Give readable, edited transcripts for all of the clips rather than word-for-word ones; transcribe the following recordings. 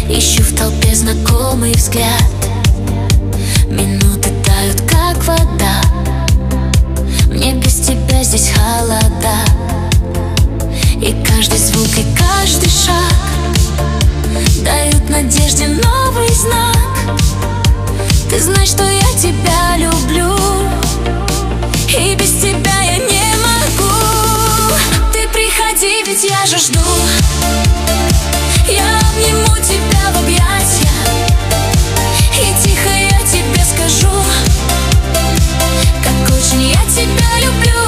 Ищу в толпе знакомый взгляд. Минуты тают, как вода. Мне без тебя здесь холода. И каждый звук, и каждый шаг дают надежде новый знак. Ты знаешь, что я тебя люблю, и без тебя я не могу. Ты приходи, ведь я же жду. Я обниму тебя в объятья, и тихо я тебе скажу, как очень я тебя люблю.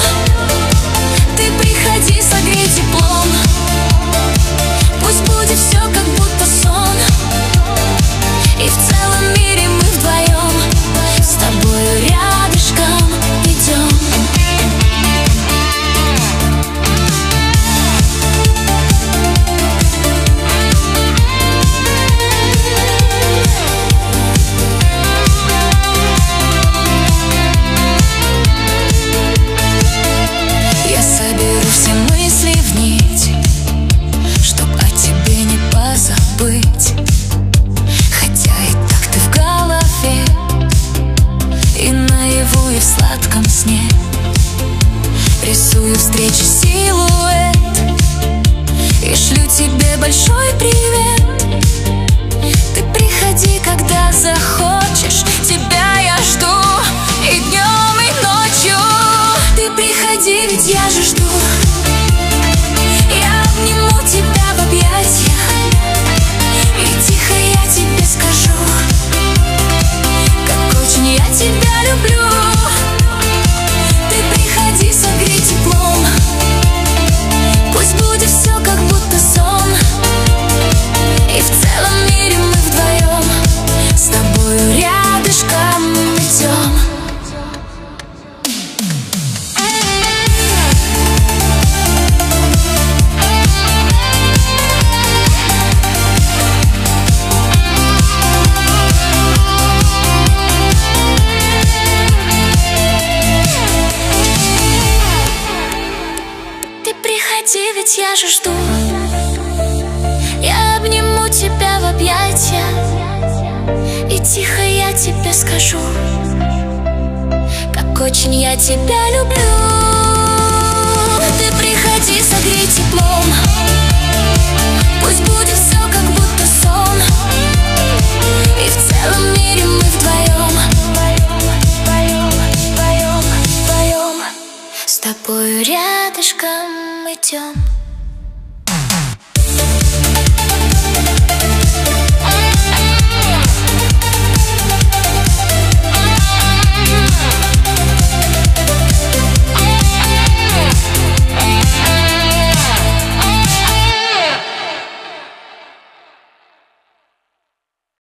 Ты приходи, согрей теплом. Пусть будет все, как будто сон. И в целом мире мы вдвоем с тобою рядышком идем. Я соберу все мысли в нить, чтоб о тебе не позабыть. Хотя и так ты в голове, и наяву, и в сладком сне. Рисую встречи силуэт и шлю тебе большой привет. Ты приходи, когда захочешь, тебя я жду и днем, и ночью. Ты приходи, ведь я же жду. Я обниму тебя в объятья, и тихо я тебе скажу, как очень я тебя люблю. Ты приходи, согрей теплом. Пусть будет все, как будто сон. И в целом мире мы вдвоем с тобою рядышком идем. Ты приходи, ведь я же жду. Я обниму тебя в объятья, и тихо я тебе скажу, как очень я тебя люблю. Ты приходи, согрей теплом. Пусть будет все, как будто сон. И в целом мире мы вдвоем с тобою рядышком идем.